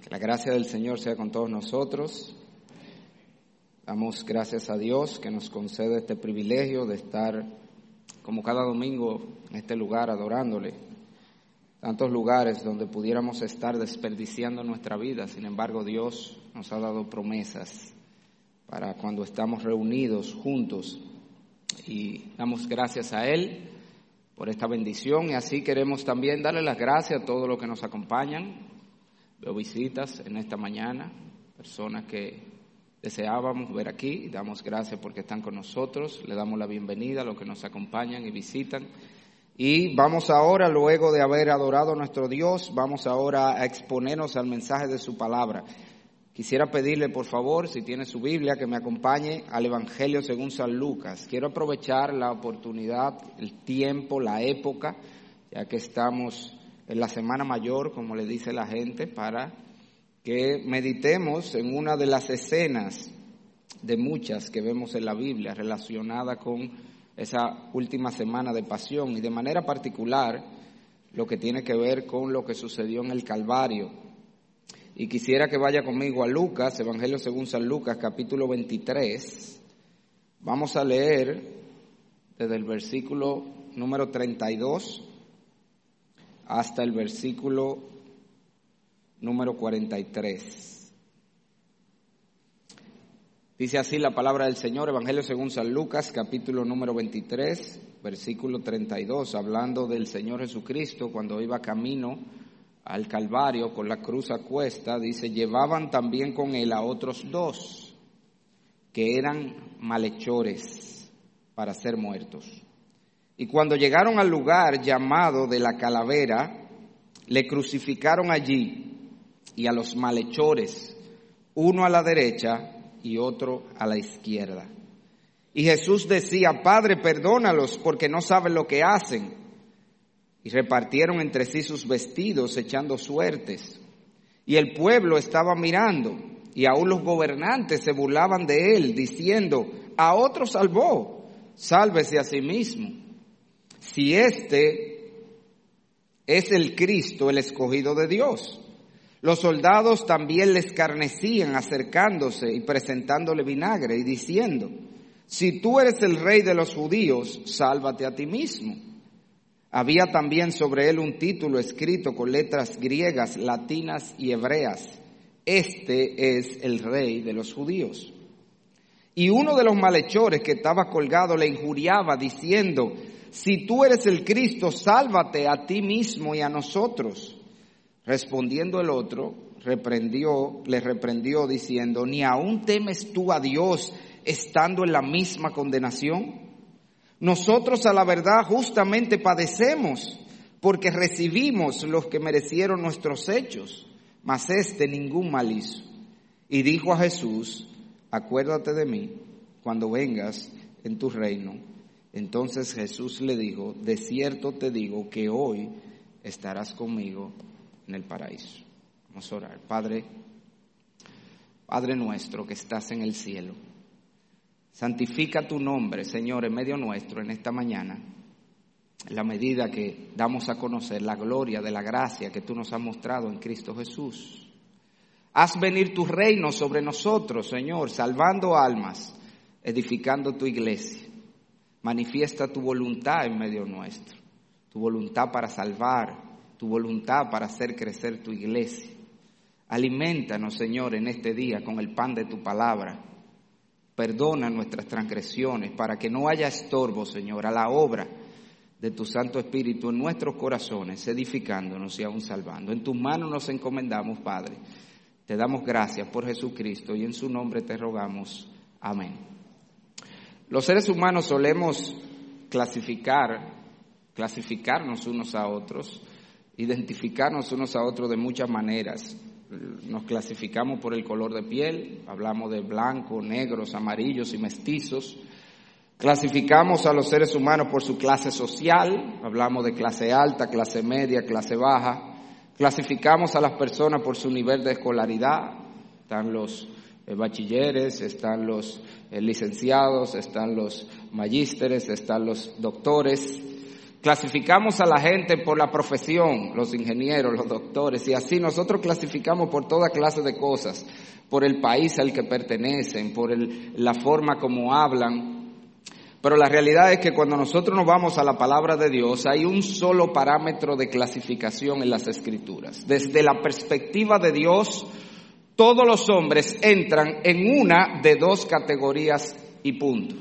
Que la gracia del Señor sea con todos nosotros. Damos gracias a Dios que nos concede este privilegio de estar como cada domingo en este lugar adorándole. Tantos lugares donde pudiéramos estar desperdiciando nuestra vida, sin embargo Dios nos ha dado promesas para cuando estamos reunidos juntos y damos gracias a Él por esta bendición y así queremos también darle las gracias a todos los que nos acompañan. Veo visitas en esta mañana, personas que deseábamos ver aquí y damos gracias porque están con nosotros. Le damos la bienvenida a los que nos acompañan y visitan. Y vamos ahora, luego de haber adorado a nuestro Dios, vamos ahora a exponernos al mensaje de su palabra. Quisiera pedirle, por favor, si tiene su Biblia, que me acompañe al Evangelio según San Lucas. Quiero aprovechar la oportunidad, el tiempo, la época, ya que estamos en la Semana Mayor, como le dice la gente, para que meditemos en una de las escenas de muchas que vemos en la Biblia relacionada con esa última semana de pasión y de manera particular lo que tiene que ver con lo que sucedió en el Calvario. Y quisiera que vaya conmigo a Lucas, Evangelio según San Lucas, capítulo 23. Vamos a leer desde el versículo número 32 hasta el versículo número 43. Dice así la palabra del Señor, Evangelio según San Lucas, capítulo número 23, versículo 32, hablando del Señor Jesucristo cuando iba camino al Calvario con la cruz a cuesta. Dice, llevaban también con él a otros dos, que eran malhechores para ser muertos. Y cuando llegaron al lugar llamado de la Calavera, le crucificaron allí y a los malhechores, uno a la derecha y otro a la izquierda. Y Jesús decía, Padre, perdónalos porque no saben lo que hacen. Y repartieron entre sí sus vestidos echando suertes. Y el pueblo estaba mirando y aún los gobernantes se burlaban de él diciendo, a otro salvó, sálvese a sí mismo. Si este es el Cristo, el escogido de Dios. Los soldados también le escarnecían acercándose y presentándole vinagre y diciendo, si tú eres el rey de los judíos, sálvate a ti mismo. Había también sobre él un título escrito con letras griegas, latinas y hebreas. Este es el rey de los judíos. Y uno de los malhechores que estaba colgado le injuriaba diciendo, si tú eres el Cristo, sálvate a ti mismo y a nosotros. Respondiendo el otro, le reprendió diciendo, ¿ni aún temes tú a Dios estando en la misma condenación? Nosotros a la verdad justamente padecemos, porque recibimos los que merecieron nuestros hechos, mas este ningún mal hizo. Y dijo a Jesús, acuérdate de mí cuando vengas en tu reino. Entonces Jesús le dijo, de cierto te digo que hoy estarás conmigo en el paraíso. Vamos a orar. Padre nuestro que estás en el cielo, santifica tu nombre, Señor, en medio nuestro en esta mañana, en la medida que damos a conocer la gloria de la gracia que tú nos has mostrado en Cristo Jesús. Haz venir tu reino sobre nosotros, Señor, salvando almas, edificando tu iglesia. Manifiesta tu voluntad en medio nuestro, tu voluntad para salvar, tu voluntad para hacer crecer tu iglesia. Aliméntanos, Señor, en este día con el pan de tu palabra. Perdona nuestras transgresiones para que no haya estorbo, Señor, a la obra de tu Santo Espíritu en nuestros corazones, edificándonos y aún salvando. En tus manos nos encomendamos, Padre. Te damos gracias por Jesucristo y en su nombre te rogamos. Amén. Los seres humanos solemos clasificarnos unos a otros, identificarnos unos a otros de muchas maneras. Nos clasificamos por el color de piel, hablamos de blanco, negros, amarillos y mestizos. Clasificamos a los seres humanos por su clase social, hablamos de clase alta, clase media, clase baja. Clasificamos a las personas por su nivel de escolaridad, están los bachilleres, están los licenciados, están los magísteres, están los doctores. clasificamos a la gente por la profesión, los ingenieros, los doctores, y así nosotros clasificamos por toda clase de cosas, por el país al que pertenecen, por la forma como hablan. Pero la realidad es que cuando nosotros nos vamos a la palabra de Dios, hay un solo parámetro de clasificación en las Escrituras. Desde la perspectiva de Dios, todos los hombres entran en una de dos categorías y punto.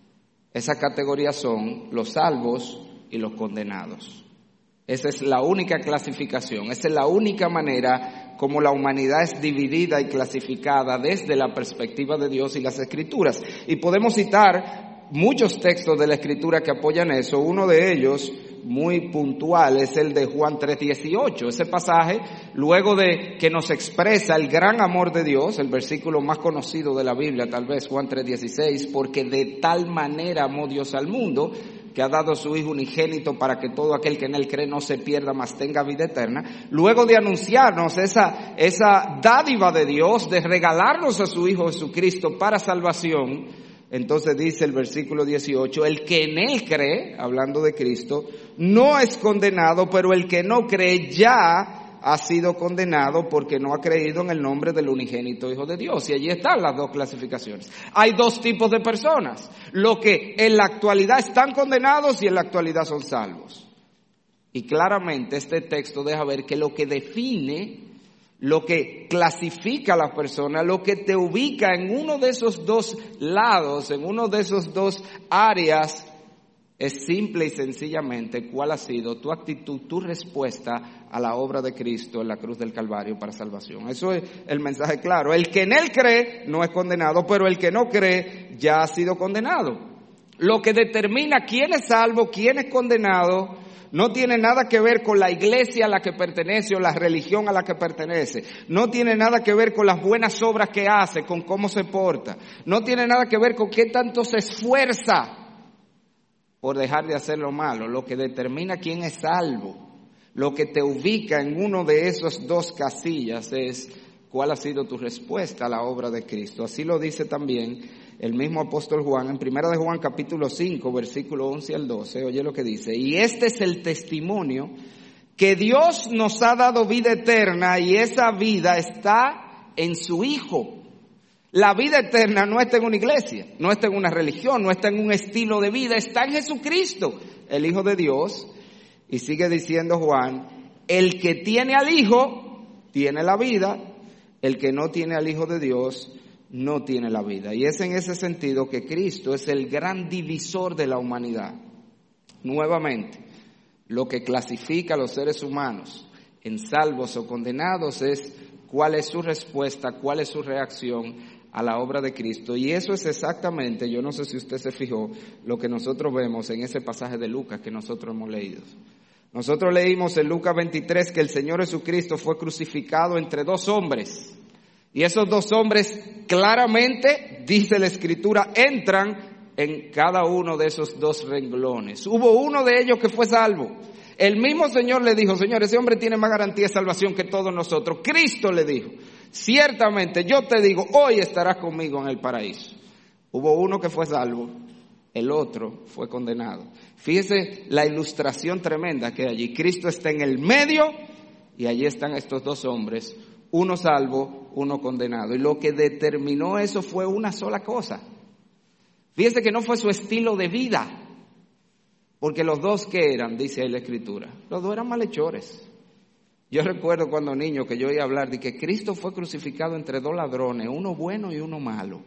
Esas categorías son los salvos y los condenados. Esa es la única clasificación, esa es la única manera como la humanidad es dividida y clasificada desde la perspectiva de Dios y las Escrituras. Y podemos citar muchos textos de la Escritura que apoyan eso. Uno de ellos, muy puntual, es el de Juan 3:18. Ese pasaje, luego de que nos expresa el gran amor de Dios, el versículo más conocido de la Biblia, tal vez Juan 3:16, porque de tal manera amó Dios al mundo, que ha dado a su Hijo unigénito para que todo aquel que en él cree no se pierda, mas tenga vida eterna. Luego de anunciarnos esa dádiva de Dios, de regalarnos a su Hijo Jesucristo para salvación, entonces dice el versículo 18, el que en él cree, hablando de Cristo, no es condenado, pero el que no cree ya ha sido condenado porque no ha creído en el nombre del unigénito Hijo de Dios. Y allí están las dos clasificaciones. Hay dos tipos de personas, los que en la actualidad están condenados y en la actualidad son salvos. Y claramente este texto deja ver que lo que define, lo que clasifica a las personas, lo que te ubica en uno de esos dos lados, en uno de esos dos áreas, es simple y sencillamente cuál ha sido tu actitud, tu respuesta a la obra de Cristo en la cruz del Calvario para salvación. Eso es el mensaje claro. El que en él cree no es condenado, pero el que no cree ya ha sido condenado. Lo que determina quién es salvo, quién es condenado, no tiene nada que ver con la iglesia a la que pertenece o la religión a la que pertenece. No tiene nada que ver con las buenas obras que hace, con cómo se porta. No tiene nada que ver con qué tanto se esfuerza por dejar de hacer lo malo. Lo que determina quién es salvo, lo que te ubica en uno de esos dos casillas es cuál ha sido tu respuesta a la obra de Cristo. Así lo dice también el mismo apóstol Juan, en 1 de Juan capítulo 5, versículo 11 al 12, oye lo que dice, y este es el testimonio que Dios nos ha dado vida eterna y esa vida está en su Hijo. La vida eterna no está en una iglesia, no está en una religión, no está en un estilo de vida, está en Jesucristo, el Hijo de Dios. Y sigue diciendo Juan, el que tiene al Hijo tiene la vida, el que no tiene al Hijo de Dios no tiene la vida. Y es en ese sentido que Cristo es el gran divisor de la humanidad. Nuevamente, lo que clasifica a los seres humanos en salvos o condenados es cuál es su respuesta, cuál es su reacción a la obra de Cristo. Y eso es exactamente, yo no sé si usted se fijó, lo que nosotros vemos en ese pasaje de Lucas que nosotros hemos leído. Nosotros leímos en Lucas 23 que el Señor Jesucristo fue crucificado entre dos hombres. Y esos dos hombres claramente, dice la Escritura, entran en cada uno de esos dos renglones. Hubo uno de ellos que fue salvo. El mismo Señor le dijo, Señor, ese hombre tiene más garantía de salvación que todos nosotros. Cristo le dijo, ciertamente yo te digo, hoy estarás conmigo en el paraíso. Hubo uno que fue salvo, el otro fue condenado. Fíjese la ilustración tremenda que hay allí. Cristo está en el medio y allí están estos dos hombres, uno salvo, uno condenado. Y lo que determinó eso fue una sola cosa. Fíjese que no fue su estilo de vida, porque los dos que eran, dice ahí la Escritura, los dos eran malhechores. Yo recuerdo cuando niño que yo oía hablar de que Cristo fue crucificado entre dos ladrones, uno bueno y uno malo.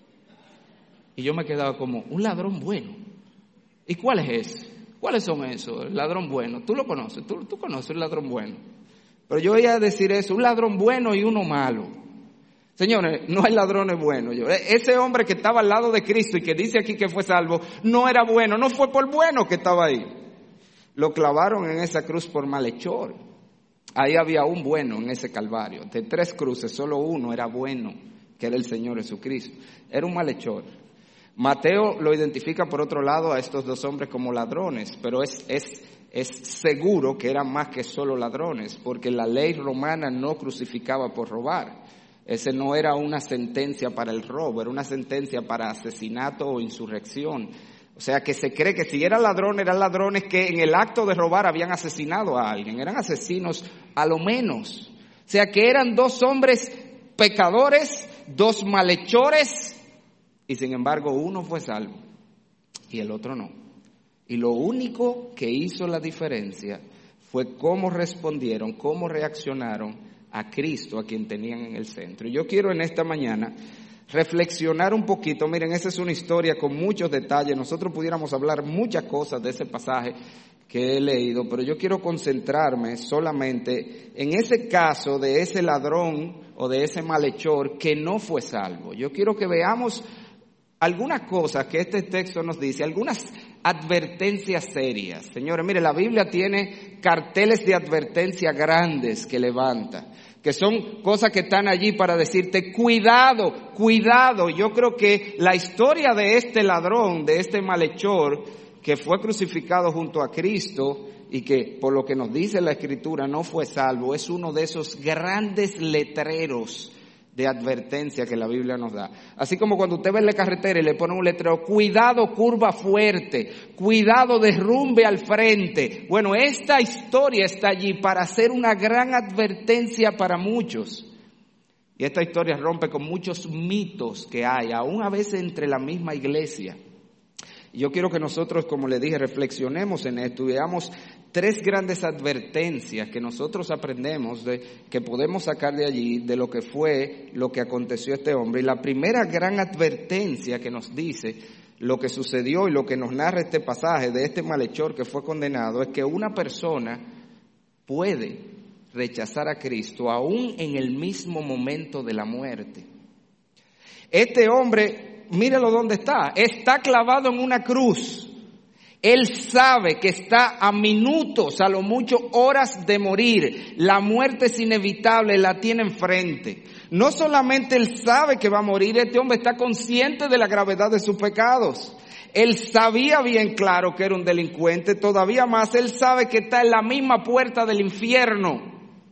Y yo me quedaba como, un ladrón bueno. ¿Y cuál es ese? ¿Cuáles son esos? El ladrón bueno. ¿Tú lo conoces? ¿Tú conoces el ladrón bueno? Pero yo oía decir eso, un ladrón bueno y uno malo. Señores, no hay ladrones buenos. Ese hombre que estaba al lado de Cristo y que dice aquí que fue salvo, no era bueno, no fue por bueno que estaba ahí. Lo clavaron en esa cruz por malhechor. Ahí había un bueno en ese Calvario. De 3 cruces, solo uno era bueno, que era el Señor Jesucristo. Era un malhechor. Mateo lo identifica por otro lado a estos dos hombres como ladrones, pero es seguro que eran más que solo ladrones, porque la ley romana no crucificaba por robar. Ese no era una sentencia para el robo, era una sentencia para asesinato o insurrección. O O sea, que se cree que si eran ladrones que en el acto de robar habían asesinado a alguien. Eran asesinos a lo menos. O sea, que eran 2 hombres pecadores, 2 malhechores, y sin embargo uno fue salvo y el otro no. Y lo único que hizo la diferencia fue cómo respondieron, cómo reaccionaron a Cristo, a quien tenían en el centro. Y yo quiero en esta mañana reflexionar un poquito. Miren, esa es una historia con muchos detalles. Nosotros pudiéramos hablar muchas cosas de ese pasaje que he leído, pero yo quiero concentrarme solamente en ese caso de ese ladrón o de ese malhechor que no fue salvo. Yo quiero que veamos algunas cosas que este texto nos dice, algunas advertencias serias. Señores, mire, la Biblia tiene carteles de advertencia grandes que levanta, que son cosas que están allí para decirte, cuidado, cuidado. Yo creo que la historia de este ladrón, de este malhechor, que fue crucificado junto a Cristo y que, por lo que nos dice la Escritura, no fue salvo, es uno de esos grandes letreros de advertencia que la Biblia nos da. Así como cuando usted ve en la carretera y le pone un letrero, cuidado curva fuerte, cuidado derrumbe al frente. Bueno, esta historia está allí para hacer una gran advertencia para muchos. Y esta historia rompe con muchos mitos que hay, aún a veces entre la misma iglesia. Yo quiero que nosotros, como le dije, reflexionemos en esto y veamos 3 grandes advertencias que nosotros aprendemos, que podemos sacar de allí, de lo que fue, lo que aconteció a este hombre. Y la primera gran advertencia que nos dice lo que sucedió y lo que nos narra este pasaje de este malhechor que fue condenado, es que una persona puede rechazar a Cristo aún en el mismo momento de la muerte. Este hombre, mírelo dónde está clavado en una cruz. Él sabe que está a minutos, a lo mucho horas de morir. La muerte es inevitable, la tiene enfrente. No solamente él sabe que va a morir, este hombre está consciente de la gravedad de sus pecados. Él sabía bien claro que era un delincuente, todavía más, él sabe que está en la misma puerta del infierno.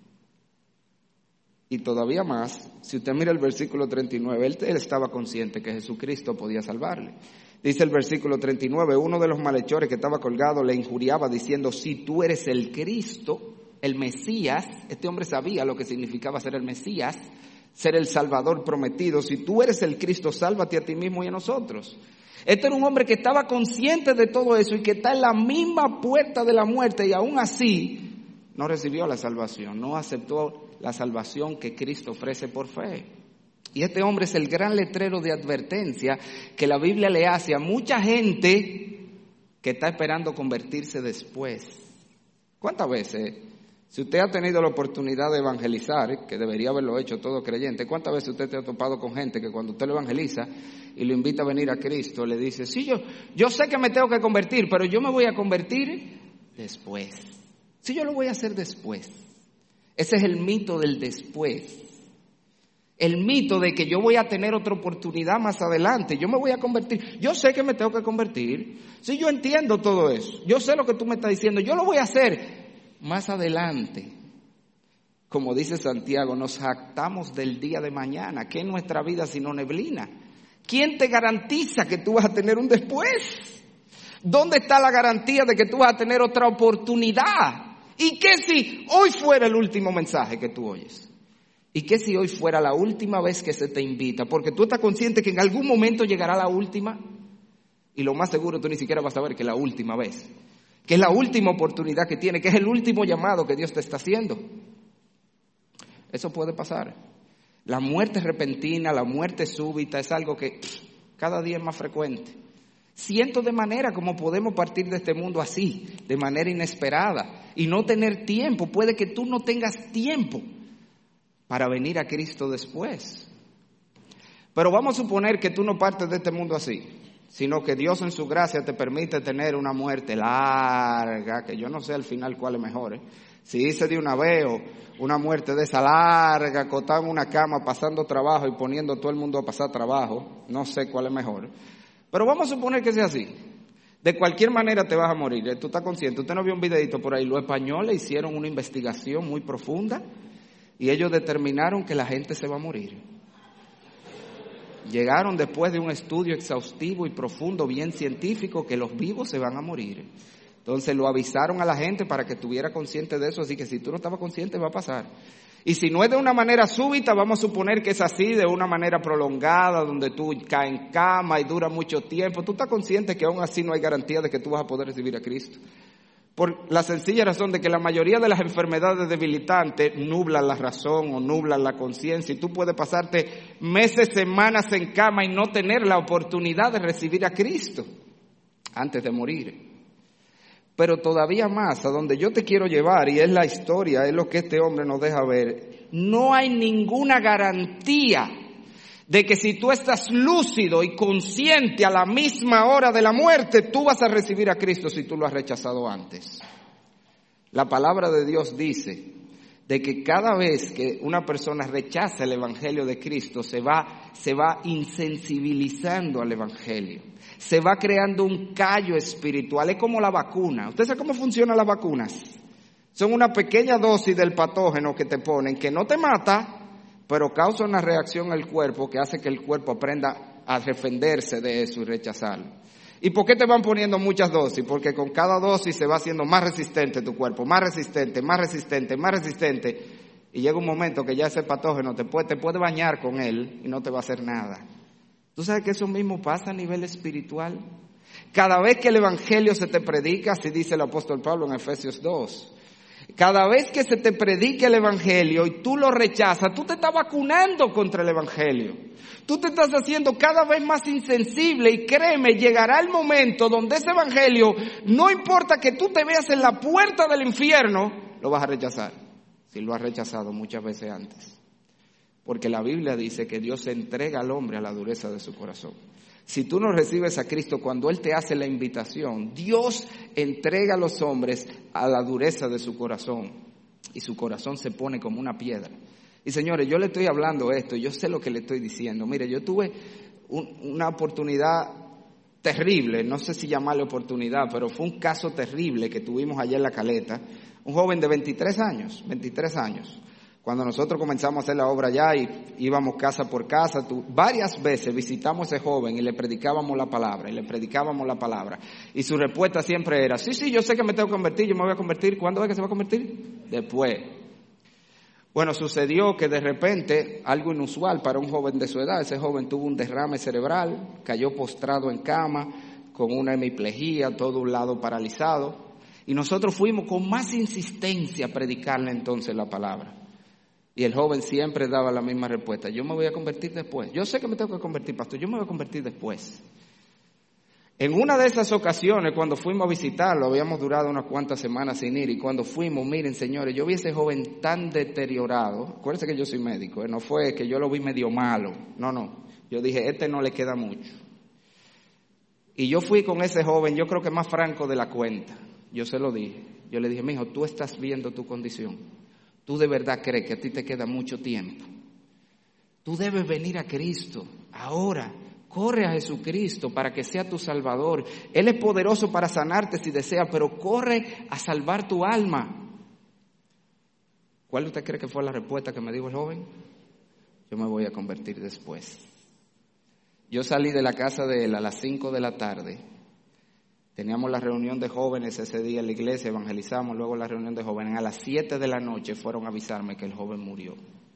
Y todavía más, si usted mira el versículo 39, él estaba consciente que Jesucristo podía salvarle. Dice el versículo 39, uno de los malhechores que estaba colgado le injuriaba diciendo, si tú eres el Cristo, el Mesías, este hombre sabía lo que significaba ser el Mesías, ser el Salvador prometido, si tú eres el Cristo, sálvate a ti mismo y a nosotros. Este era un hombre que estaba consciente de todo eso y que está en la misma puerta de la muerte y aún así no recibió la salvación, no aceptó la salvación que Cristo ofrece por fe. Y este hombre es el gran letrero de advertencia que la Biblia le hace a mucha gente que está esperando convertirse después. ¿Cuántas veces, si usted ha tenido la oportunidad de evangelizar, que debería haberlo hecho todo creyente, cuántas veces usted se ha topado con gente que cuando usted lo evangeliza y lo invita a venir a Cristo, le dice, sí, yo sé que me tengo que convertir, pero yo me voy a convertir después. Sí, yo lo voy a hacer después. Ese es el mito del después. El mito de que yo voy a tener otra oportunidad más adelante, yo me voy a convertir. Yo sé que me tengo que convertir. Sí, yo entiendo todo eso. Yo sé lo que tú me estás diciendo. Yo lo voy a hacer más adelante. Como dice Santiago, nos jactamos del día de mañana. ¿Qué es nuestra vida sino neblina? ¿Quién te garantiza que tú vas a tener un después? ¿Dónde está la garantía de que tú vas a tener otra oportunidad? ¿Y qué si hoy fuera el último mensaje que tú oyes? ¿Y qué si hoy fuera la última vez que se te invita? Porque tú estás consciente que en algún momento llegará la última. Y lo más seguro tú ni siquiera vas a saber que es la última vez. Que es la última oportunidad que tiene. Que es el último llamado que Dios te está haciendo. Eso puede pasar. La muerte repentina, la muerte súbita es algo que cada día es más frecuente. Cientos de maneras como podemos partir de este mundo así, de manera inesperada. Y no tener tiempo. Puede que tú no tengas tiempo para venir a Cristo después. Pero vamos a suponer que tú no partes de este mundo así, sino que Dios en su gracia te permite tener una muerte larga, que yo no sé al final cuál es mejor, Si hice de una vez o una muerte de esa larga, acostado en una cama, pasando trabajo y poniendo a todo el mundo a pasar trabajo, no sé cuál es mejor. Pero vamos a suponer que sea así. De cualquier manera te vas a morir, tú estás consciente. Usted no vio un videito por ahí, los españoles hicieron una investigación muy profunda y ellos determinaron que la gente se va a morir. Llegaron después de un estudio exhaustivo y profundo, bien científico, que los vivos se van a morir. Entonces lo avisaron a la gente para que estuviera consciente de eso, así que si tú no estabas consciente va a pasar. Y si no es de una manera súbita, vamos a suponer que es así, de una manera prolongada, donde tú caes en cama y dura mucho tiempo, tú estás consciente que aún así no hay garantía de que tú vas a poder recibir a Cristo. Por la sencilla razón de que la mayoría de las enfermedades debilitantes nublan la razón o nublan la conciencia. Y tú puedes pasarte meses, semanas en cama y no tener la oportunidad de recibir a Cristo antes de morir. Pero todavía más, a donde yo te quiero llevar, y es la historia, es lo que este hombre nos deja ver, no hay ninguna garantía de que si tú estás lúcido y consciente a la misma hora de la muerte, tú vas a recibir a Cristo si tú lo has rechazado antes. La palabra de Dios dice de que cada vez que una persona rechaza el Evangelio de Cristo, se va insensibilizando al Evangelio. Se va creando un callo espiritual. Es como la vacuna. ¿Usted sabe cómo funcionan las vacunas? Son una pequeña dosis del patógeno que te ponen, que no te mata, pero causa una reacción al cuerpo que hace que el cuerpo aprenda a defenderse de eso y rechazarlo. ¿Y por qué te van poniendo muchas dosis? Porque con cada dosis se va haciendo más resistente tu cuerpo, más resistente, más resistente, más resistente. Y llega un momento que ya ese patógeno te puede bañar con él y no te va a hacer nada. ¿Tú sabes que eso mismo pasa a nivel espiritual? Cada vez que el Evangelio se te predica, así dice el apóstol Pablo en Efesios 2, cada vez que se te predica el Evangelio y tú lo rechazas, tú te estás vacunando contra el Evangelio. Tú te estás haciendo cada vez más insensible y créeme, llegará el momento donde ese Evangelio, no importa que tú te veas en la puerta del infierno, lo vas a rechazar. Si lo has rechazado muchas veces antes. Porque la Biblia dice que Dios se entrega al hombre a la dureza de su corazón. Si tú no recibes a Cristo cuando Él te hace la invitación, Dios entrega a los hombres a la dureza de su corazón. Y su corazón se pone como una piedra. Y señores, yo le estoy hablando esto, yo sé lo que le estoy diciendo. Mire, yo tuve una oportunidad terrible, no sé si llamarle oportunidad, pero fue un caso terrible que tuvimos allá en La Caleta. Un joven de 23 años. Cuando nosotros comenzamos a hacer la obra allá y íbamos casa por casa, varias veces visitamos a ese joven y le predicábamos la palabra, Y su respuesta siempre era, sí, yo sé que me tengo que convertir, yo me voy a convertir. ¿Cuándo es que se va a convertir? Después. Bueno, sucedió que de repente, algo inusual para un joven de su edad, ese joven tuvo un derrame cerebral, cayó postrado en cama, con una hemiplegia, todo un lado paralizado. Y nosotros fuimos con más insistencia a predicarle entonces la palabra. Y el joven siempre daba la misma respuesta, yo me voy a convertir después. Yo sé que me tengo que convertir, pastor, yo me voy a convertir después. En una de esas ocasiones, cuando fuimos a visitarlo, habíamos durado unas cuantas semanas sin ir, y cuando fuimos, miren señores, yo vi a ese joven tan deteriorado. Acuérdense que yo soy médico, no fue que yo lo vi medio malo, no, yo dije, no le queda mucho. Y yo fui con ese joven, yo creo que más franco de la cuenta, yo se lo dije, yo le dije, mijo, tú estás viendo tu condición. ¿Tú de verdad crees que a ti te queda mucho tiempo? Tú debes venir a Cristo ahora. Corre a Jesucristo para que sea tu Salvador. Él es poderoso para sanarte si desea, pero corre a salvar tu alma. ¿Cuál usted cree que fue la respuesta que me dijo el joven? Yo me voy a convertir después. Yo salí de la casa de él a las 5 de la tarde. Teníamos la reunión de jóvenes ese día en la iglesia, evangelizamos, luego la reunión de jóvenes. A las 7 de la noche fueron a avisarme que el joven murió.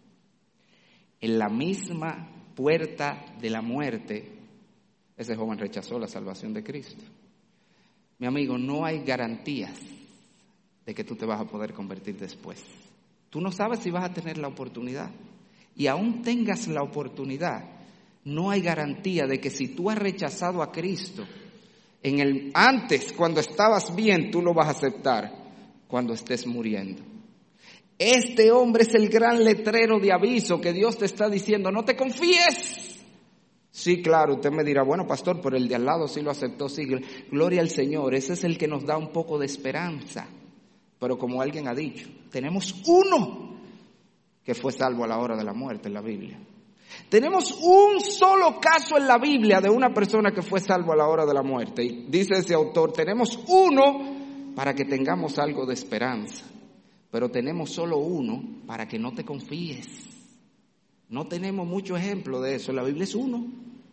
En la misma puerta de la muerte, ese joven rechazó la salvación de Cristo. Mi amigo, no hay garantías de que tú te vas a poder convertir después. Tú no sabes si vas a tener la oportunidad. Y aún tengas la oportunidad, no hay garantía de que si tú has rechazado a Cristo, antes, cuando estabas bien, tú lo vas a aceptar cuando estés muriendo. Este hombre es el gran letrero de aviso que Dios te está diciendo, no te confíes. Sí, claro, usted me dirá, bueno, pastor, pero el de al lado sí lo aceptó, sí, gloria al Señor, ese es el que nos da un poco de esperanza. Pero como alguien ha dicho, tenemos uno que fue salvo a la hora de la muerte en la Biblia. Tenemos un solo caso en la Biblia de una persona que fue salvo a la hora de la muerte. Y dice ese autor, tenemos uno para que tengamos algo de esperanza. Pero tenemos solo uno para que no te confíes. No tenemos mucho ejemplo de eso. La Biblia es uno.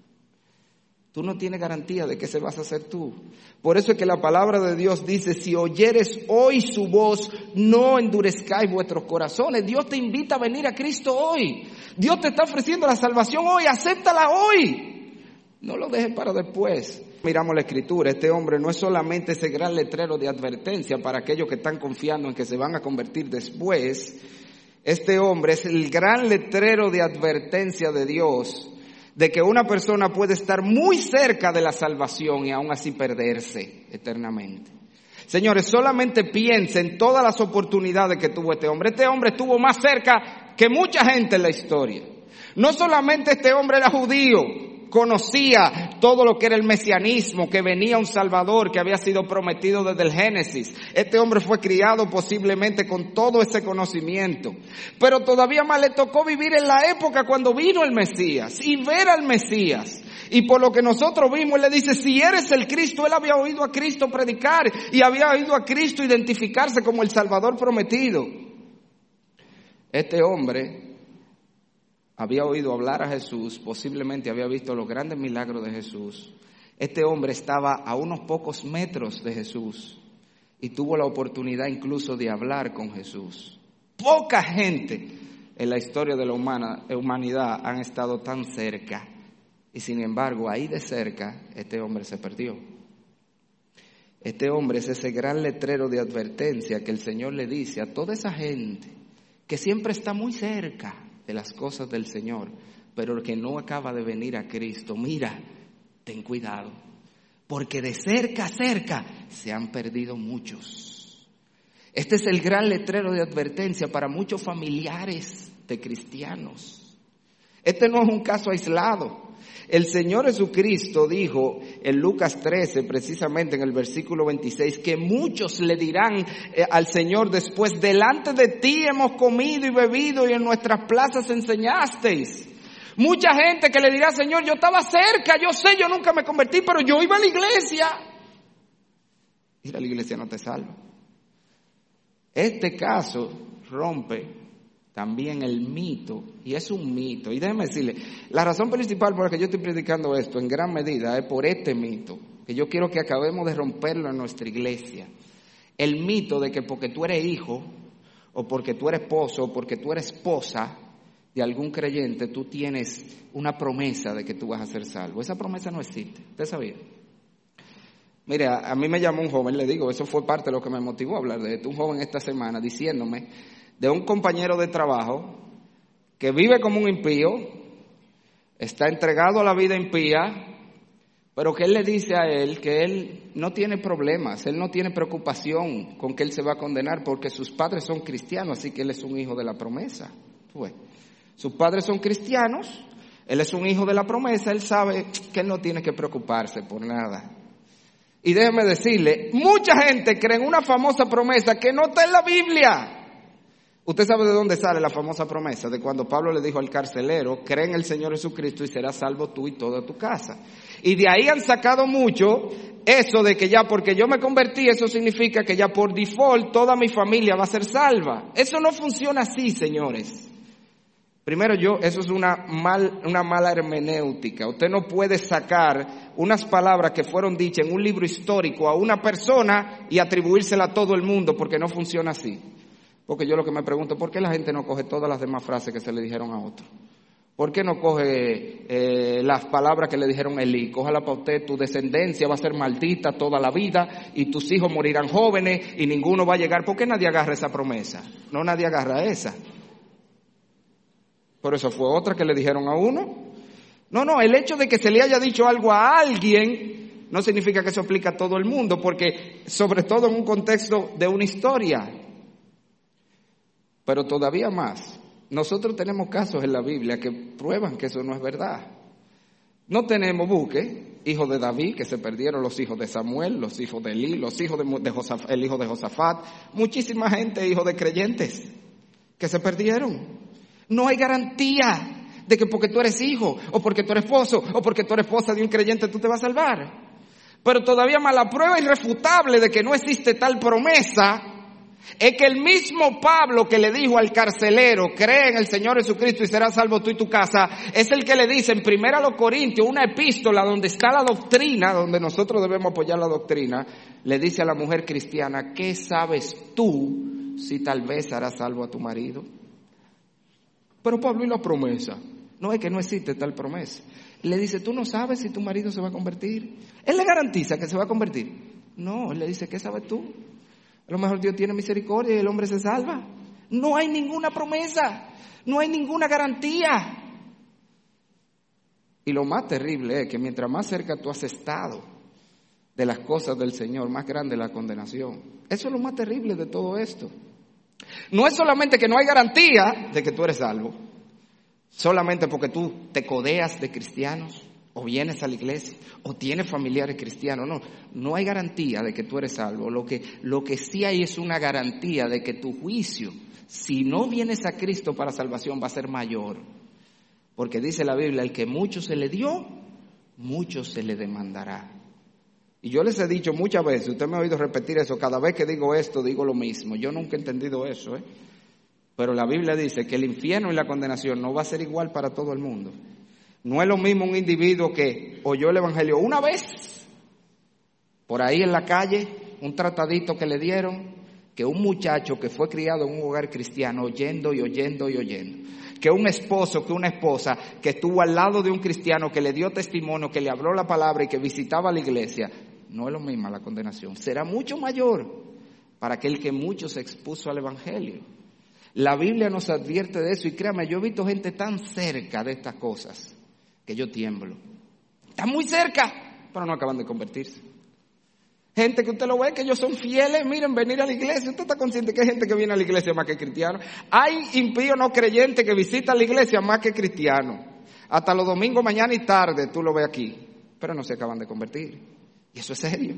Tú no tienes garantía de que ese vas a ser tú. Por eso es que la palabra de Dios dice, si oyeres hoy su voz, no endurezcáis vuestros corazones. Dios te invita a venir a Cristo hoy. Dios te está ofreciendo la salvación hoy, acéptala hoy. No lo dejes para después. Miramos la Escritura, este hombre no es solamente ese gran letrero de advertencia para aquellos que están confiando en que se van a convertir después. Este hombre es el gran letrero de advertencia de Dios, de que una persona puede estar muy cerca de la salvación y aún así perderse eternamente. Señores, solamente piensen en todas las oportunidades que tuvo este hombre. Este hombre estuvo más cerca que mucha gente en la historia. No solamente este hombre era judío, conocía todo lo que era el mesianismo, que venía un Salvador que había sido prometido desde el Génesis. Este hombre fue criado posiblemente con todo ese conocimiento, pero todavía más le tocó vivir en la época cuando vino el Mesías y ver al Mesías. Y por lo que nosotros vimos, él le dice, si eres el Cristo, él había oído a Cristo predicar y había oído a Cristo identificarse como el Salvador prometido. Este hombre había oído hablar a Jesús, posiblemente había visto los grandes milagros de Jesús. Este hombre estaba a unos pocos metros de Jesús y tuvo la oportunidad incluso de hablar con Jesús. Poca gente en la historia de la humanidad han estado tan cerca y sin embargo ahí de cerca este hombre se perdió. Este hombre es ese gran letrero de advertencia que el Señor le dice a toda esa gente que siempre está muy cerca de las cosas del Señor, pero que no acaba de venir a Cristo. Mira, ten cuidado, porque de cerca a cerca se han perdido muchos. Este es el gran letrero de advertencia para muchos familiares de cristianos. Este no es un caso aislado. El Señor Jesucristo dijo en Lucas 13, precisamente en el versículo 26, que muchos le dirán al Señor después, delante de ti hemos comido y bebido y en nuestras plazas enseñasteis. Mucha gente que le dirá, Señor, yo estaba cerca, yo sé, yo nunca me convertí, pero yo iba a la iglesia. Ir a la iglesia no te salva. Este caso rompe también el mito, y es un mito, y déjeme decirle, la razón principal por la que yo estoy predicando esto en gran medida es por este mito, que yo quiero que acabemos de romperlo en nuestra iglesia. El mito de que porque tú eres hijo, o porque tú eres esposo, o porque tú eres esposa de algún creyente, tú tienes una promesa de que tú vas a ser salvo. Esa promesa no existe, ¿usted sabía? Mire, a mí me llamó un joven, le digo, eso fue parte de lo que me motivó a hablar de esto, un joven esta semana diciéndome de un compañero de trabajo que vive como un impío, está entregado a la vida impía, pero que él le dice a él que él no tiene problemas, él no tiene preocupación con que él se va a condenar porque sus padres son cristianos, así que él es un hijo de la promesa. Pues, sus padres son cristianos, él es un hijo de la promesa, él sabe que él no tiene que preocuparse por nada. Y déjeme decirle, mucha gente cree en una famosa promesa que no está en la Biblia. Usted sabe de dónde sale la famosa promesa, de cuando Pablo le dijo al carcelero, cree en el Señor Jesucristo y serás salvo tú y toda tu casa. Y de ahí han sacado mucho eso de que ya porque yo me convertí, eso significa que ya por default toda mi familia va a ser salva. Eso no funciona así, señores. Primero eso es una mala hermenéutica. Usted no puede sacar unas palabras que fueron dichas en un libro histórico a una persona y atribuírsela a todo el mundo, porque no funciona así. Porque yo lo que me pregunto, ¿por qué la gente no coge todas las demás frases que se le dijeron a otro? ¿Por qué no coge las palabras que le dijeron a Elí? Cójala para usted, tu descendencia va a ser maldita toda la vida y tus hijos morirán jóvenes y ninguno va a llegar. ¿Por qué nadie agarra esa promesa? No, nadie agarra esa. Por eso fue otra que le dijeron a uno. No, el hecho de que se le haya dicho algo a alguien no significa que eso aplica a todo el mundo, porque sobre todo en un contexto de una historia. Pero todavía más, nosotros tenemos casos en la Biblia que prueban que eso no es verdad. No tenemos hijos de David, que se perdieron, los hijos de Samuel, los hijos de Elí, los hijos de Josafat, el hijo de Josafat, muchísima gente, hijos de creyentes, que se perdieron. No hay garantía de que porque tú eres hijo, o porque tú eres esposo, o porque tú eres esposa de un creyente, tú te vas a salvar. Pero todavía más, la prueba irrefutable de que no existe tal promesa Es que el mismo Pablo que le dijo al carcelero, cree en el Señor Jesucristo y serás salvo tú y tu casa, es el que le dice en 1 Corintios, una epístola donde está la doctrina, donde nosotros debemos apoyar la doctrina, le dice a la mujer cristiana, ¿qué sabes tú si tal vez harás salvo a tu marido? Pero Pablo, ¿y la promesa? No, es que no existe tal promesa. Le dice, ¿tú no sabes si tu marido se va a convertir? ¿Él le garantiza que se va a convertir? No, él le dice, ¿qué sabes tú? A lo mejor Dios tiene misericordia y el hombre se salva. No hay ninguna promesa, no hay ninguna garantía. Y lo más terrible es que mientras más cerca tú has estado de las cosas del Señor, más grande es la condenación. Eso es lo más terrible de todo esto. No es solamente que no hay garantía de que tú eres salvo, solamente porque tú te codeas de cristianos, o vienes a la iglesia, o tienes familiares cristianos. No hay garantía de que tú eres salvo. Lo que sí hay es una garantía de que tu juicio, si no vienes a Cristo para salvación, va a ser mayor. Porque dice la Biblia, el que mucho se le dio, mucho se le demandará. Y yo les he dicho muchas veces, usted me ha oído repetir eso, cada vez que digo esto, digo lo mismo. Yo nunca he entendido eso, Pero la Biblia dice que el infierno y la condenación no va a ser igual para todo el mundo. No es lo mismo un individuo que oyó el evangelio una vez, por ahí en la calle, un tratadito que le dieron, que un muchacho que fue criado en un hogar cristiano, oyendo y oyendo y oyendo. Que un esposo, que una esposa, que estuvo al lado de un cristiano, que le dio testimonio, que le habló la palabra y que visitaba la iglesia. No es lo mismo la condenación. Será mucho mayor para aquel que mucho se expuso al evangelio. La Biblia nos advierte de eso y créame, yo he visto gente tan cerca de estas cosas que yo tiemblo. Están muy cerca, pero no acaban de convertirse. Gente que usted lo ve que ellos son fieles, miren, venir a la iglesia. Usted está consciente que hay gente que viene a la iglesia más que cristiano. Hay impíos no creyentes que visitan la iglesia más que cristianos. Hasta los domingos, mañana y tarde, tú lo ves aquí, pero no se acaban de convertir. Y eso es serio.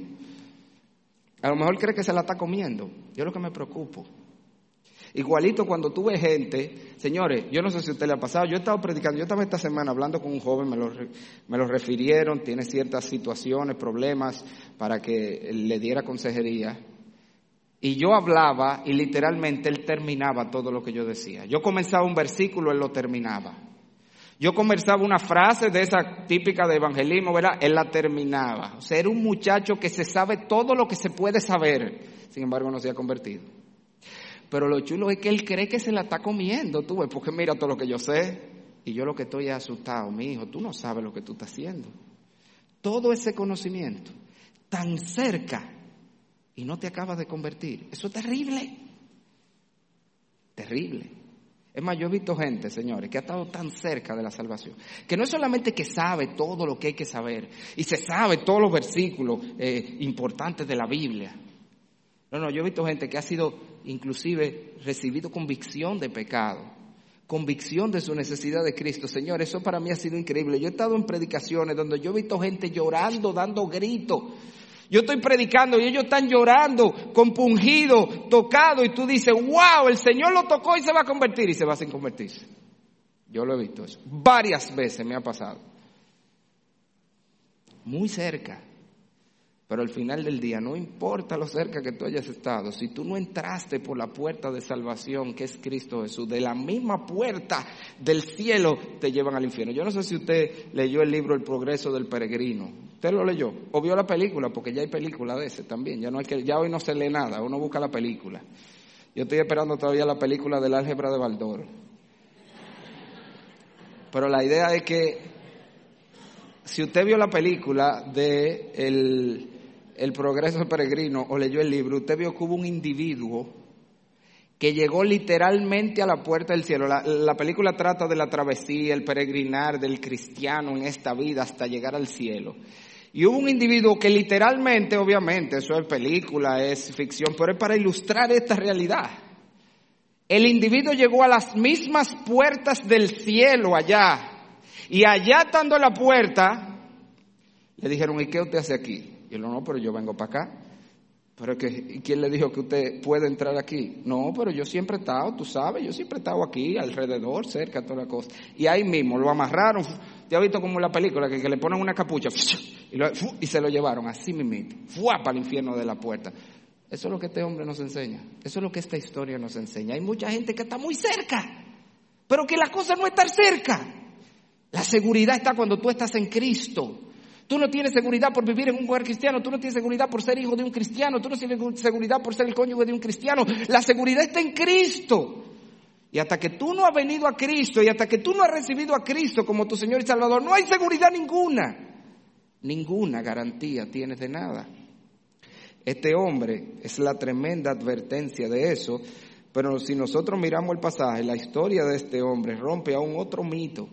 A lo mejor cree que se la está comiendo. Yo lo que me preocupo. Igualito cuando tú ves gente, señores, yo no sé si a usted le ha pasado, yo he estado predicando, yo estaba esta semana hablando con un joven, me lo refirieron, tiene ciertas situaciones, problemas, para que le diera consejería. Y yo hablaba y literalmente él terminaba todo lo que yo decía. Yo comenzaba un versículo, él lo terminaba. Yo comenzaba una frase de esa típica de evangelismo, ¿verdad? Él la terminaba. O sea, era un muchacho que se sabe todo lo que se puede saber, sin embargo no se ha convertido. Pero lo chulo es que él cree que se la está comiendo, tú ves, porque mira todo lo que yo sé. Y yo lo que estoy es asustado, mi hijo, tú no sabes lo que tú estás haciendo. Todo ese conocimiento, tan cerca, y no te acabas de convertir. Eso es terrible. Terrible. Es más, yo he visto gente, señores, que ha estado tan cerca de la salvación, que no es solamente que sabe todo lo que hay que saber, y se sabe todos los versículos importantes de la Biblia. No, yo he visto gente que ha sido, inclusive, recibido convicción de pecado, convicción de su necesidad de Cristo. Señor, eso para mí ha sido increíble. Yo he estado en predicaciones donde yo he visto gente llorando, dando gritos. Yo estoy predicando y ellos están llorando, compungidos, tocados, y tú dices, wow, el Señor lo tocó y se va a convertir, y se va sin convertirse. Yo lo he visto eso. Varias veces me ha pasado. Muy cerca. Pero al final del día, no importa lo cerca que tú hayas estado, si tú no entraste por la puerta de salvación que es Cristo Jesús, de la misma puerta del cielo te llevan al infierno. Yo no sé si usted leyó el libro El progreso del peregrino. ¿Usted lo leyó? ¿O vio la película? Porque ya hay película de ese también. Ya hoy no se lee nada, uno busca la película. Yo estoy esperando todavía la película del álgebra de Baldor. Pero la idea es que si usted vio la película de El progreso del peregrino o leyó el libro, usted vio que hubo un individuo que llegó literalmente a la puerta del cielo. La película trata de la travesía, el peregrinar del cristiano en esta vida hasta llegar al cielo. Y hubo un individuo que literalmente, obviamente, eso es película, es ficción, pero es para ilustrar esta realidad. El individuo llegó a las mismas puertas del cielo allá. Y allá estando en la puerta, le dijeron, ¿y qué usted hace aquí? Y él, no, pero yo vengo para acá. Pero ¿quién le dijo que usted puede entrar aquí? No, pero yo siempre he estado, tú sabes, yo siempre he estado aquí, alrededor, cerca, toda la cosa. Y ahí mismo lo amarraron. ¿Te has visto como en la película que le ponen una capucha y se lo llevaron así mismito, para el infierno de la puerta? Eso es lo que este hombre nos enseña. Eso es lo que esta historia nos enseña. Hay mucha gente que está muy cerca, pero que la cosa no es estar cerca. La seguridad está cuando tú estás en Cristo. Tú no tienes seguridad por vivir en un hogar cristiano. Tú no tienes seguridad por ser hijo de un cristiano. Tú no tienes seguridad por ser el cónyuge de un cristiano. La seguridad está en Cristo. Y hasta que tú no has venido a Cristo y hasta que tú no has recibido a Cristo como tu Señor y Salvador, no hay seguridad ninguna. Ninguna garantía tienes de nada. Este hombre es la tremenda advertencia de eso. Pero si nosotros miramos el pasaje, la historia de este hombre rompe aún otro mito.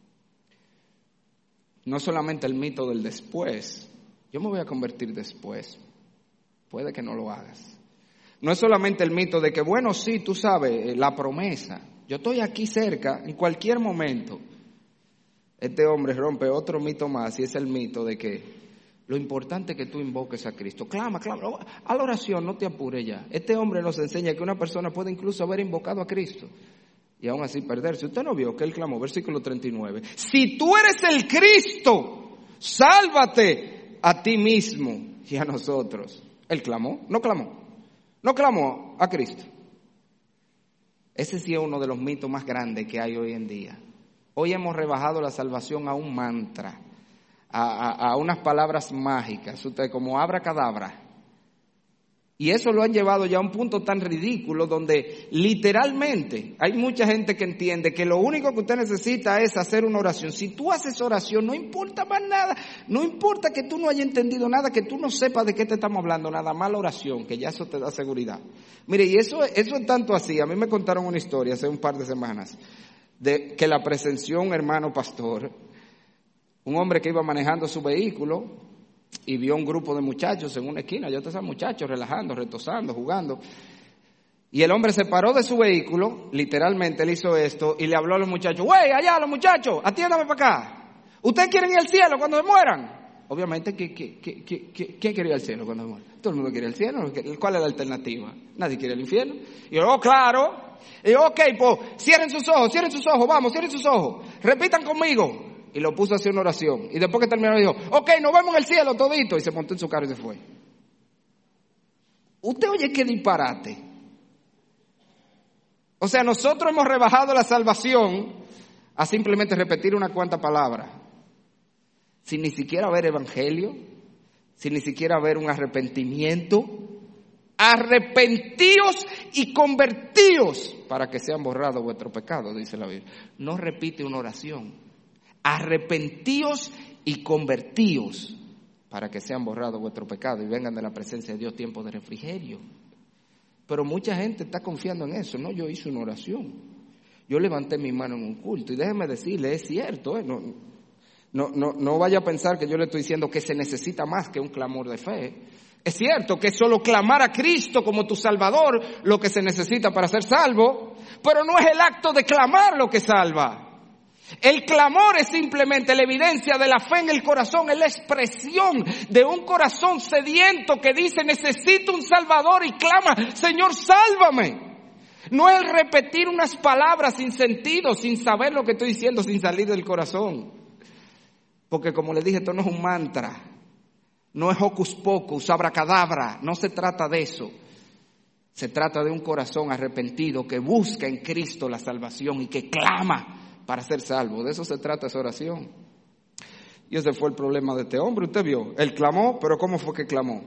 No solamente el mito del después. Yo me voy a convertir después. Puede que no lo hagas. No es solamente el mito de que, bueno, sí, tú sabes, la promesa. Yo estoy aquí cerca, en cualquier momento. Este hombre rompe otro mito más y es el mito de que lo importante es que tú invoques a Cristo. Clama. A la oración, no te apures ya. Este hombre nos enseña que una persona puede incluso haber invocado a Cristo y aún así perderse. Usted no vio que él clamó, versículo 39. Si tú eres el Cristo, sálvate a ti mismo y a nosotros. Él clamó, no clamó a Cristo. Ese sí es uno de los mitos más grandes que hay hoy en día. Hoy hemos rebajado la salvación a un mantra, a unas palabras mágicas, como abracadabra. Y eso lo han llevado ya a un punto tan ridículo donde literalmente hay mucha gente que entiende que lo único que usted necesita es hacer una oración. Si tú haces oración, no importa más nada, no importa que tú no hayas entendido nada, que tú no sepas de qué te estamos hablando, nada más la oración, que ya eso te da seguridad. Mire, y eso es tanto así. A mí me contaron una historia hace un par de semanas de que la presenció un hermano pastor, un hombre que iba manejando su vehículo y vio un grupo de muchachos en una esquina. Ya te sabes, muchachos relajando, retosando, jugando. Y el hombre se paró de su vehículo, literalmente él hizo esto, y le habló a los muchachos: ¡Wey, allá los muchachos, atiéndame para acá! ¿Ustedes quieren ir al cielo cuando se mueran? Obviamente, ¿quién quiere ir al cielo cuando se muera? Todo el mundo quiere ir al cielo. ¿Cuál es la alternativa? Nadie quiere el infierno. Y yo, oh, claro. Y yo, ok, pues cierren sus ojos, vamos, cierren sus ojos. Repitan conmigo. Y lo puso a hacer una oración. Y después que terminó dijo: ok, nos vemos en el cielo todito. Y se montó en su carro y se fue. Usted oye qué disparate. O sea, nosotros hemos rebajado la salvación a simplemente repetir una cuanta palabra, sin ni siquiera ver evangelio, sin ni siquiera ver un arrepentimiento. Arrepentíos y convertíos para que sean borrados vuestros pecados, dice la Biblia. No repite una oración. Arrepentíos y convertíos para que sean borrados vuestros pecados y vengan de la presencia de Dios tiempos de refrigerio. Pero mucha gente está confiando en eso. No, yo hice una oración. Yo levanté mi mano en un culto. Y déjeme decirle, es cierto, no vaya a pensar que yo le estoy diciendo que se necesita más que un clamor de fe. Es cierto que solo clamar a Cristo como tu Salvador lo que se necesita para ser salvo, pero no es el acto de clamar lo que salva. El clamor es simplemente la evidencia de la fe en el corazón, es la expresión de un corazón sediento que dice: necesito un Salvador, y clama: Señor, sálvame. No es repetir unas palabras sin sentido, sin saber lo que estoy diciendo, sin salir del corazón. Porque como les dije, esto no es un mantra. No es hocus pocus, abracadabra, no se trata de eso. Se trata de un corazón arrepentido que busca en Cristo la salvación y que clama para ser salvo. De eso se trata esa oración. Y ese fue el problema de este hombre. Usted vio, él clamó, pero ¿cómo fue que clamó?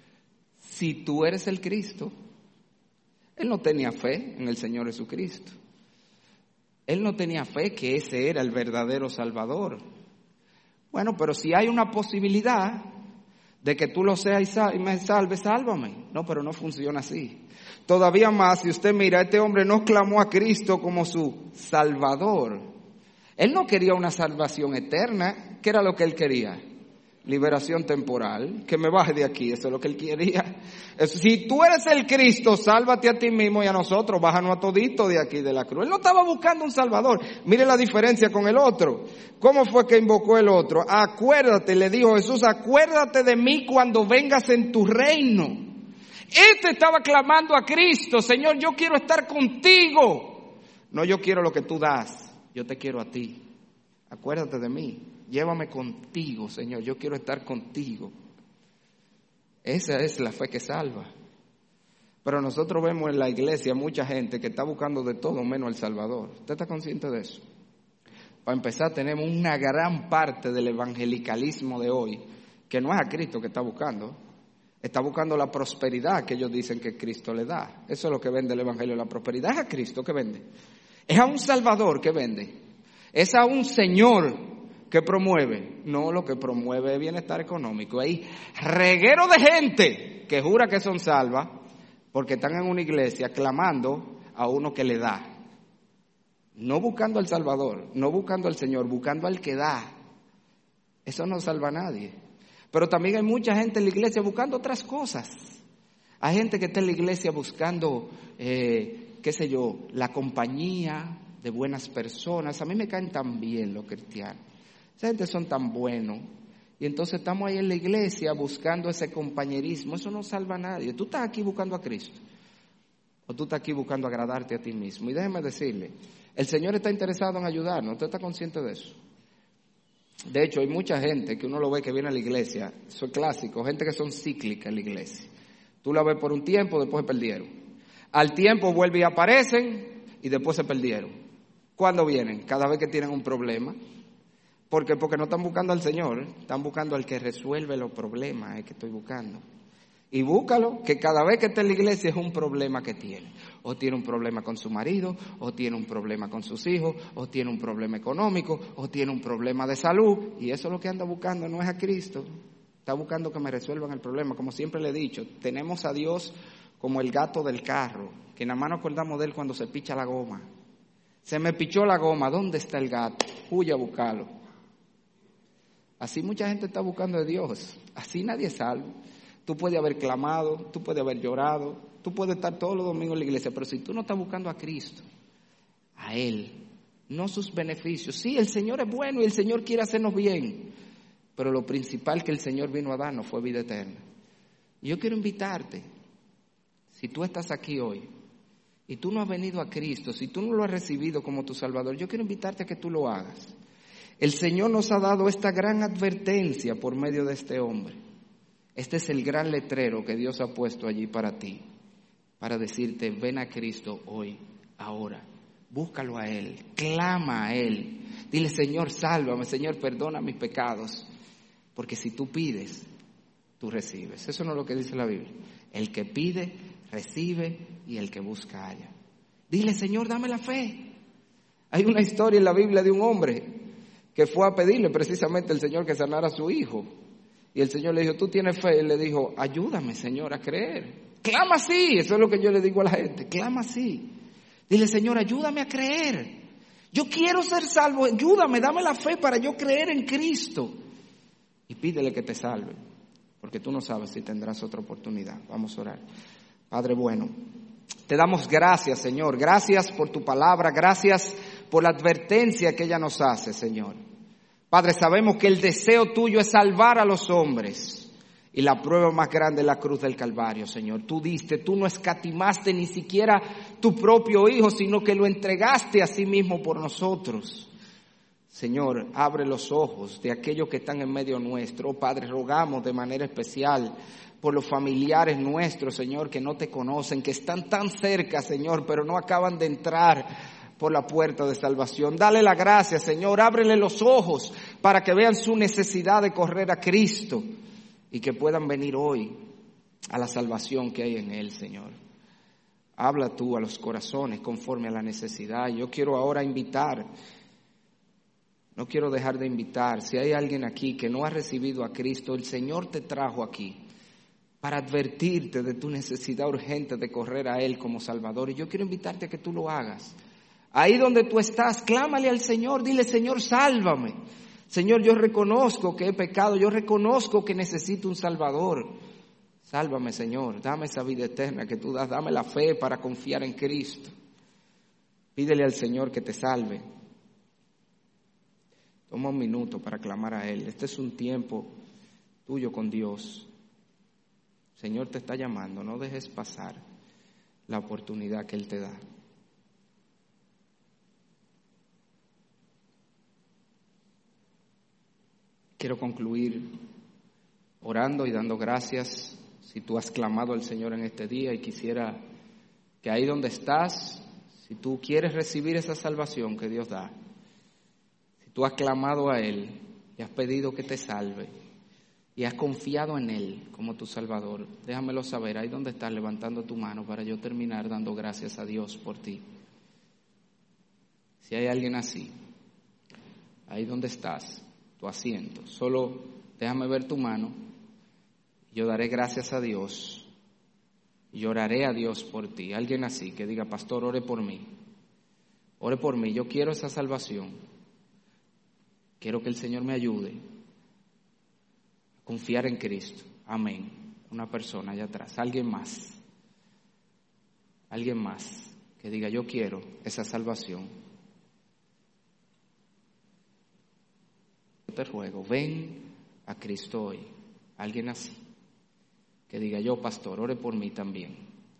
Si tú eres el Cristo. Él no tenía fe en el Señor Jesucristo. Él no tenía fe que ese era el verdadero Salvador. Bueno, pero si hay una posibilidad de que tú lo seas y me salves, sálvame. No, pero no funciona así. Todavía más, si usted mira, este hombre no clamó a Cristo como su Salvador. Él no quería una salvación eterna. ¿Qué era lo que él quería? Liberación temporal. Que me baje de aquí, eso es lo que él quería. Si tú eres el Cristo, sálvate a ti mismo y a nosotros, bájanos a todito de aquí de la cruz. Él no estaba buscando un Salvador. Mire la diferencia con el otro. ¿Cómo fue que invocó el otro? Acuérdate, le dijo Jesús, acuérdate de mí cuando vengas en tu reino. Este estaba clamando a Cristo: Señor, yo quiero estar contigo. No, yo quiero lo que tú das, yo te quiero a ti. Acuérdate de mí. Llévame contigo, Señor, yo quiero estar contigo. Esa es la fe que salva. Pero nosotros vemos en la iglesia mucha gente que está buscando de todo menos al Salvador. ¿Usted está consciente de eso? Para empezar, tenemos una gran parte del evangelicalismo de hoy que no es a Cristo que está buscando la prosperidad que ellos dicen que Cristo le da. Eso es lo que vende el evangelio, la prosperidad. Es a Cristo que vende, es a un Salvador que vende, es a un Señor que promueve. No, lo que promueve es bienestar económico. Hay reguero de gente que jura que son salvas porque están en una iglesia clamando a uno que le da. No buscando al Salvador, no buscando al Señor, buscando al que da. Eso no salva a nadie. Pero también hay mucha gente en la iglesia buscando otras cosas. Hay gente que está en la iglesia buscando, la compañía de buenas personas. A mí me caen tan bien los cristianos. Esa gente son tan buenos. Y entonces estamos ahí en la iglesia buscando ese compañerismo. Eso no salva a nadie. Tú estás aquí buscando a Cristo, o tú estás aquí buscando agradarte a ti mismo. Y déjeme decirle, el Señor está interesado en ayudarnos. ¿Usted está consciente de eso? De hecho, hay mucha gente que uno lo ve que viene a la iglesia, eso es clásico, gente que son cíclicas en la iglesia. Tú la ves por un tiempo, después se perdieron. Al tiempo vuelven y aparecen y después se perdieron. ¿Cuándo vienen? Cada vez que tienen un problema. ¿Por qué? Porque no están buscando al Señor, están buscando al que resuelve los problemas, es que estoy buscando. Y búscalo, que cada vez que está en la iglesia es un problema que tiene. O tiene un problema con su marido, o tiene un problema con sus hijos, o tiene un problema económico, o tiene un problema de salud. Y eso es lo que anda buscando, no es a Cristo. Está buscando que me resuelvan el problema. Como siempre le he dicho, tenemos a Dios como el gato del carro, que nada más nos acordamos de él cuando se picha la goma. Se me pichó la goma, ¿dónde está el gato? Huye a buscarlo. Así mucha gente está buscando a Dios. Así nadie es salvo. Tú puedes haber clamado, tú puedes haber llorado, tú puedes estar todos los domingos en la iglesia, pero si tú no estás buscando a Cristo, a Él, no sus beneficios. Sí, el Señor es bueno y el Señor quiere hacernos bien, pero lo principal que el Señor vino a darnos fue vida eterna. Y yo quiero invitarte, si tú estás aquí hoy y tú no has venido a Cristo, si tú no lo has recibido como tu Salvador, yo quiero invitarte a que tú lo hagas. El Señor nos ha dado esta gran advertencia por medio de este hombre. Este es el gran letrero que Dios ha puesto allí para ti, para decirte, ven a Cristo hoy, ahora, búscalo a Él, clama a Él, dile, Señor, sálvame, Señor, perdona mis pecados, porque si tú pides, tú recibes. Eso no es lo que dice la Biblia. El que pide, recibe, y el que busca, halla. Dile, Señor, dame la fe. Hay una historia en la Biblia de un hombre que fue a pedirle precisamente al Señor que sanara a su hijo. Y el Señor le dijo, ¿tú tienes fe? Y él le dijo, ayúdame, Señor, a creer. Clama así, eso es lo que yo le digo a la gente, clama así. Dile, Señor, ayúdame a creer. Yo quiero ser salvo, ayúdame, dame la fe para yo creer en Cristo. Y pídele que te salve, porque tú no sabes si tendrás otra oportunidad. Vamos a orar. Padre bueno, te damos gracias, Señor. Gracias por tu palabra, gracias por la advertencia que ella nos hace, Señor. Padre, sabemos que el deseo tuyo es salvar a los hombres y la prueba más grande es la cruz del Calvario, Señor. Tú diste, tú no escatimaste ni siquiera tu propio Hijo, sino que lo entregaste a sí mismo por nosotros. Señor, abre los ojos de aquellos que están en medio nuestro. Oh, Padre, rogamos de manera especial por los familiares nuestros, Señor, que no te conocen, que están tan cerca, Señor, pero no acaban de entrar por la puerta de salvación. Dale la gracia, Señor, ábrele los ojos para que vean su necesidad de correr a Cristo y que puedan venir hoy a la salvación que hay en Él, Señor. Habla tú a los corazones conforme a la necesidad. Yo quiero ahora invitar, no quiero dejar de invitar, si hay alguien aquí que no ha recibido a Cristo, el Señor te trajo aquí para advertirte de tu necesidad urgente de correr a Él como Salvador. Y yo quiero invitarte a que tú lo hagas. Ahí donde tú estás, clámale al Señor, dile, Señor, sálvame. Señor, yo reconozco que he pecado, yo reconozco que necesito un Salvador. Sálvame, Señor, dame esa vida eterna que tú das, dame la fe para confiar en Cristo. Pídele al Señor que te salve. Toma un minuto para clamar a Él. Este es un tiempo tuyo con Dios. El Señor te está llamando, no dejes pasar la oportunidad que Él te da. Quiero concluir orando y dando gracias si tú has clamado al Señor en este día, y quisiera que ahí donde estás, si tú quieres recibir esa salvación que Dios da, si tú has clamado a Él y has pedido que te salve y has confiado en Él como tu Salvador, déjamelo saber ahí donde estás, levantando tu mano para yo terminar dando gracias a Dios por ti. Si hay alguien así, ahí donde estás, tu asiento, solo déjame ver tu mano. Yo daré gracias a Dios y oraré a Dios por ti. Alguien así que diga: pastor, ore por mí, yo quiero esa salvación, quiero que el Señor me ayude a confiar en Cristo. Amén. Una persona allá atrás, alguien más que diga: yo quiero esa salvación. Yo te ruego, ven a Cristo hoy. Alguien así que diga: yo, pastor, ore por mí también.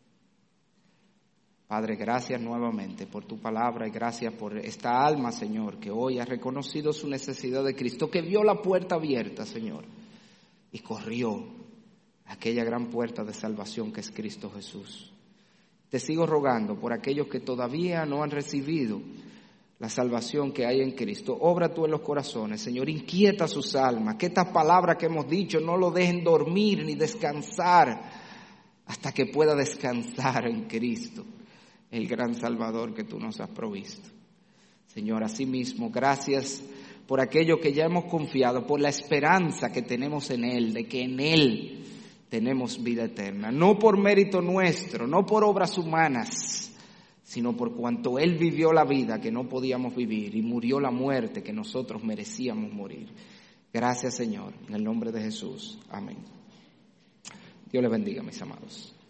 Padre, gracias nuevamente por tu palabra y gracias por esta alma, Señor, que hoy ha reconocido su necesidad de Cristo, que vio la puerta abierta, Señor, y corrió a aquella gran puerta de salvación que es Cristo Jesús. Te sigo rogando por aquellos que todavía no han recibido la salvación que hay en Cristo. Obra tú en los corazones, Señor, inquieta sus almas, que estas palabras que hemos dicho no lo dejen dormir ni descansar hasta que pueda descansar en Cristo, el gran Salvador que tú nos has provisto. Señor, asimismo, gracias por aquello que ya hemos confiado, por la esperanza que tenemos en Él, de que en Él tenemos vida eterna, no por mérito nuestro, no por obras humanas, sino por cuanto Él vivió la vida que no podíamos vivir y murió la muerte que nosotros merecíamos morir. Gracias, Señor, en el nombre de Jesús. Amén. Dios les bendiga, mis amados.